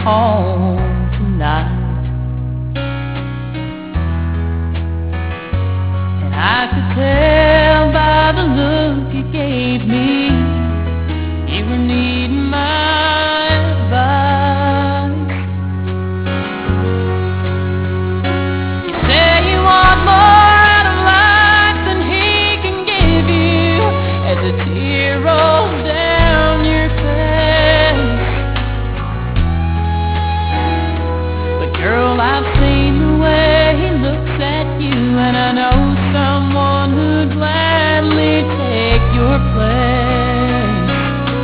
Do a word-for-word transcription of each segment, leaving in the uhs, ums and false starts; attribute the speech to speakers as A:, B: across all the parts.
A: home tonight. And I could tell by the look you gave me, you were needing my advice. You say you want more out of life than he can give you, as a tear rolls down your face. But girl, I've seen the way he looks at you, and I know someone who'd gladly take your place.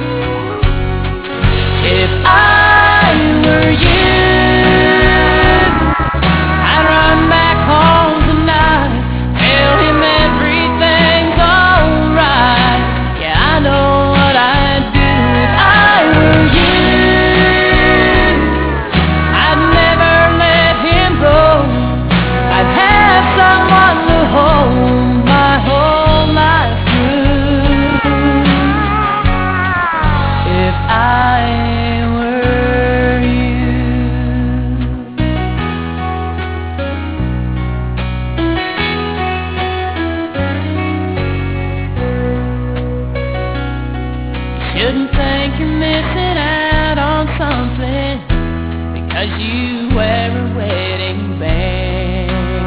A: If I were you, I'd run back home tonight, tell him everything's alright. Yeah, I know what I'd do if I were you. I'd never let him go. I'd have someone to hold my whole life through. If I were you. You shouldn't think you're missing out on something because you wear a wedding band.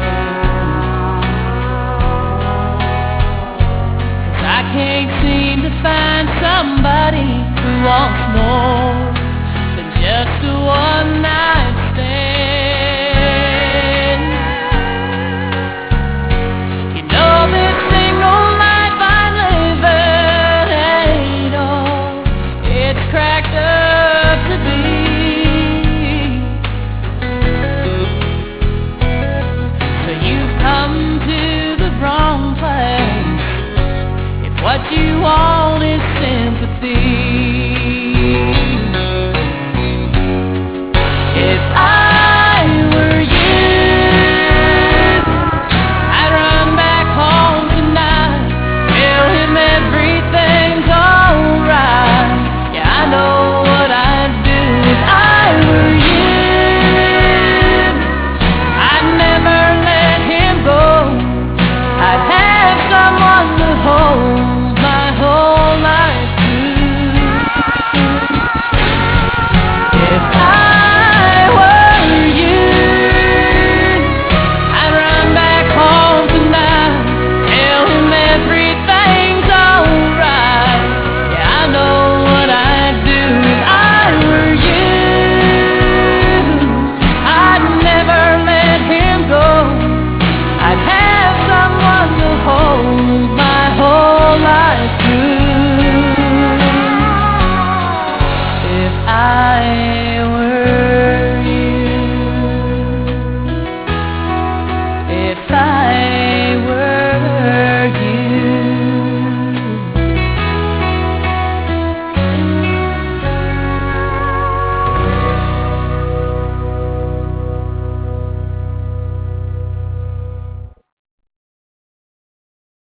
A: 'Cause I can't seem to find somebody who wants more than just a one night